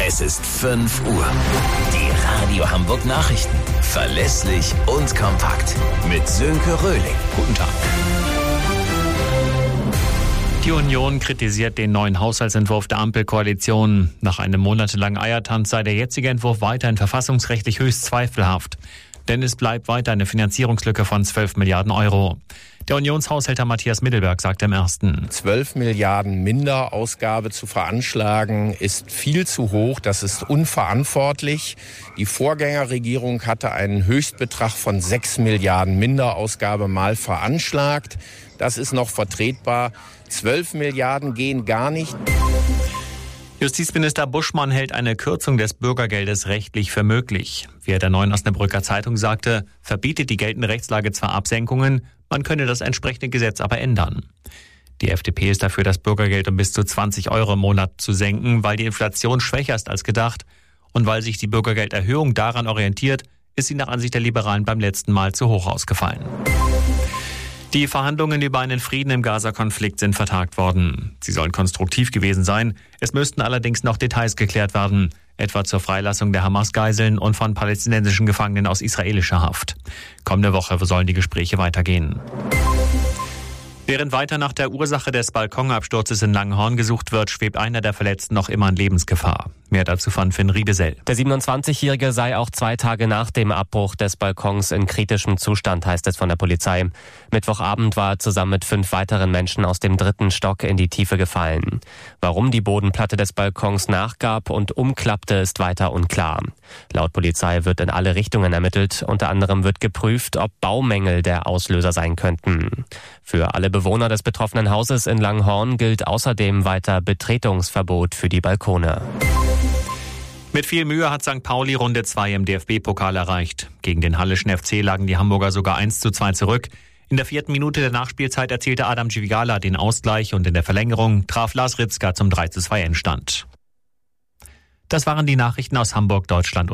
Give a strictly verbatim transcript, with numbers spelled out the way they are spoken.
Es ist fünf Uhr. Die Radio Hamburg Nachrichten. Verlässlich und kompakt. Mit Sönke Röhling. Guten Tag. Die Union kritisiert den neuen Haushaltsentwurf der Ampelkoalition. Nach einem monatelangen Eiertanz sei der jetzige Entwurf weiterhin verfassungsrechtlich höchst zweifelhaft. Denn es bleibt weiter eine Finanzierungslücke von zwölf Milliarden Euro. Der Unionshaushälter Matthias Mittelberg sagt im Ersten: zwölf Milliarden Minderausgabe zu veranschlagen ist viel zu hoch. Das ist unverantwortlich. Die Vorgängerregierung hatte einen Höchstbetrag von sechs Milliarden Minderausgabe mal veranschlagt. Das ist noch vertretbar. zwölf Milliarden gehen gar nicht. Justizminister Buschmann hält eine Kürzung des Bürgergeldes rechtlich für möglich. Wie er der Neuen Osnabrücker Zeitung sagte, verbietet die geltende Rechtslage zwar Absenkungen, man könne das entsprechende Gesetz aber ändern. Die F D P ist dafür, das Bürgergeld um bis zu zwanzig Euro im Monat zu senken, weil die Inflation schwächer ist als gedacht und weil sich die Bürgergelderhöhung daran orientiert, ist sie nach Ansicht der Liberalen beim letzten Mal zu hoch ausgefallen. Die Verhandlungen über einen Frieden im Gaza-Konflikt sind vertagt worden. Sie sollen konstruktiv gewesen sein. Es müssten allerdings noch Details geklärt werden, etwa zur Freilassung der Hamas-Geiseln und von palästinensischen Gefangenen aus israelischer Haft. Kommende Woche sollen die Gespräche weitergehen. Während weiter nach der Ursache des Balkonabsturzes in Langenhorn gesucht wird, schwebt einer der Verletzten noch immer in Lebensgefahr. Mehr dazu von Finn Riebesell. Der siebenundzwanzigjährige sei auch zwei Tage nach dem Abbruch des Balkons in kritischem Zustand, heißt es von der Polizei. Mittwochabend war er zusammen mit fünf weiteren Menschen aus dem dritten Stock in die Tiefe gefallen. Warum die Bodenplatte des Balkons nachgab und umklappte, ist weiter unklar. Laut Polizei wird in alle Richtungen ermittelt. Unter anderem wird geprüft, ob Baumängel der Auslöser sein könnten. Für alle Bewohner des betroffenen Hauses in Langenhorn gilt außerdem weiter Betretungsverbot für die Balkone. Mit viel Mühe hat Sankt Pauli Runde zwei im D F B-Pokal erreicht. Gegen den Halleschen F C lagen die Hamburger sogar eins zu zwei zurück. In der vierten Minute der Nachspielzeit erzielte Adam Djigala den Ausgleich und in der Verlängerung traf Lars Ritzka zum drei zu zwei Endstand. Das waren die Nachrichten aus Hamburg, Deutschland und